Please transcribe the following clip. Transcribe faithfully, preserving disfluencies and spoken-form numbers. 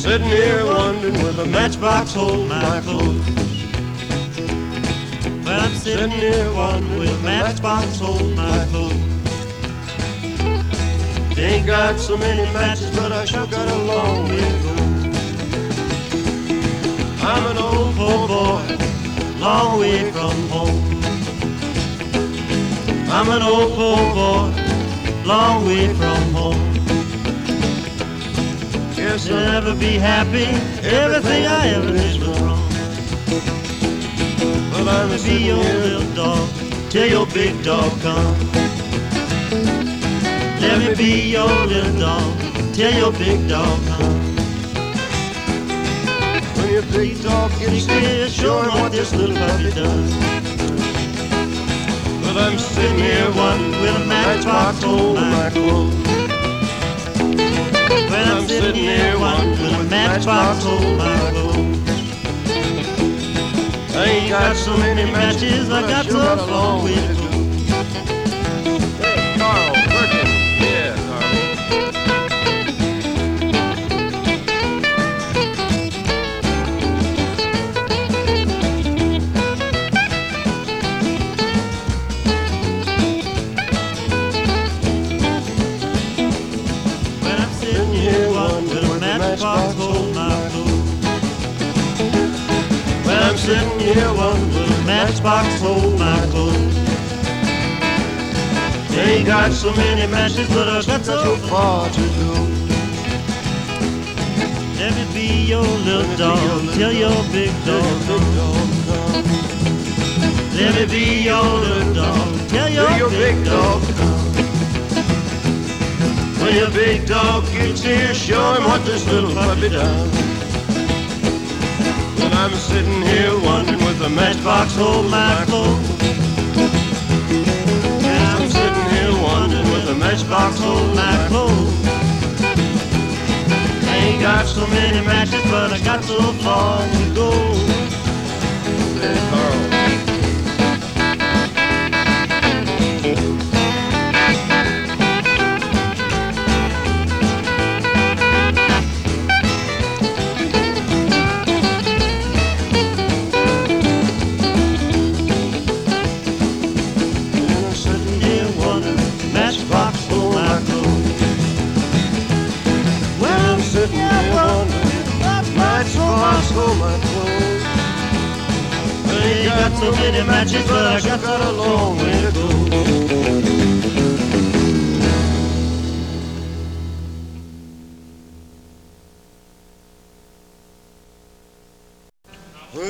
sitting here wondering with a matchbox hold my clothes. Well, I'm sitting here wondering with a matchbox hold my clothes. Ain't got so many matches, but I sure got a long way to go. I'm an old poor boy, Long way from home. I'm an old poor boy, long way from home. Yes, You'll I'll never be happy, everything I ever did was wrong. But I'm Be sitting your here. little dog till your big dog come. Let me be your little dog till your big dog come. When your big dog gets here, Show him what this little puppy does. But I'm sitting here wondering with a matchbox hold my clothes. Well, I'm sitting here wondering with a matchbox hold my clothes. I ain't got so many matches, I got sure a long way to go. Hey, Carl, working. Yeah, Carl. When I'm sitting here wondering with a matchbox hold my clothes. When I'm sitting here wondering with a matchbox hold my clothes. Ain't got so many matches, but I got so far to go. Let me be your little dog till your big dog comes. Let me be your little dog till your, your big big dog dog comes. When your big dog gets here, show him what this little puppy does. And I'm sitting here wondering with a matchbox hold my clothes. And I'm sitting here wondering with a matchbox hold my clothes. I ain't got so many matches, but I got so far to go. Hey, Carl. Matchbox hold my clothes. Well, I'm sitting here wondering, matchbox hold my clothes. I ain't got so many matches, but I got got a long way to go.